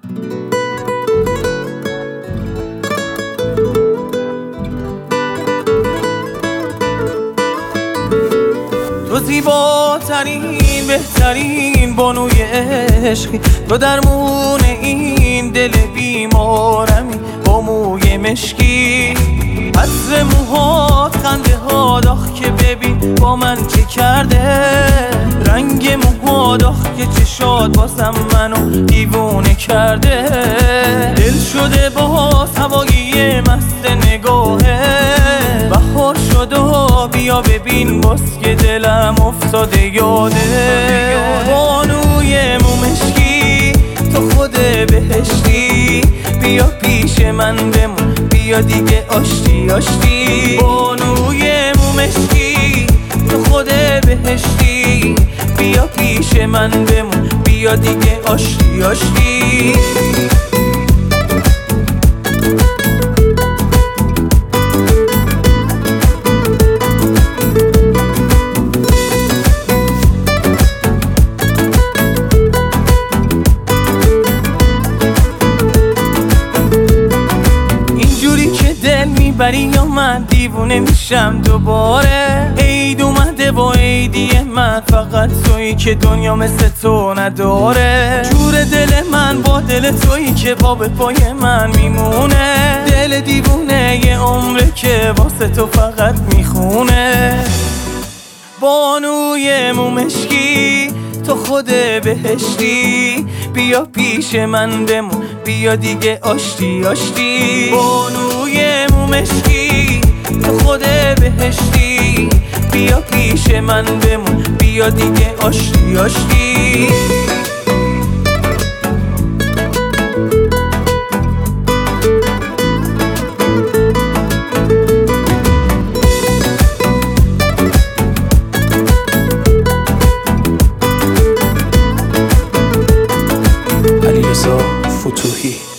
تو زیباترین بهترین بانوی عشقی، تو درمون این دل بیمارمی با موی مشکی. عطر موهات، خنده ها، داغ که ببین با من چه کرده. رنگ موهات، داغ که چشات بازم منو دیوونه کرده. دل شده باز هوایی مست نگاهه. بهار شد و بیا ببین باز که دلم افتاده یاده. بانوی مومشکی، تو خود بهشتی، بیا پیش من بمون، بیا دیگه آشتی آشتی. بانوی مومشکی، تو خود بهشتی، بیا پیش من بمون، بیا دیگه آشتی آشتی. بری یا من دیوونه میشم دوباره. عید اومده با عیدی من، فقط تویی که دنیا مثل تو نداره. جور دل من با دل تویی که پا به پای من میمونه. دل دیوونه یه عمره که واسه تو فقط میخونه. بانوی مومشکی، تو خود بهشتی، بیا پیش من بمون، بیا دیگه آشتی آشتی. بانوی مومشکی، تو خود بهشتی، بیا پیش من بمون، بیا دیگه آشتی آشتی. علیرضا فتوحی.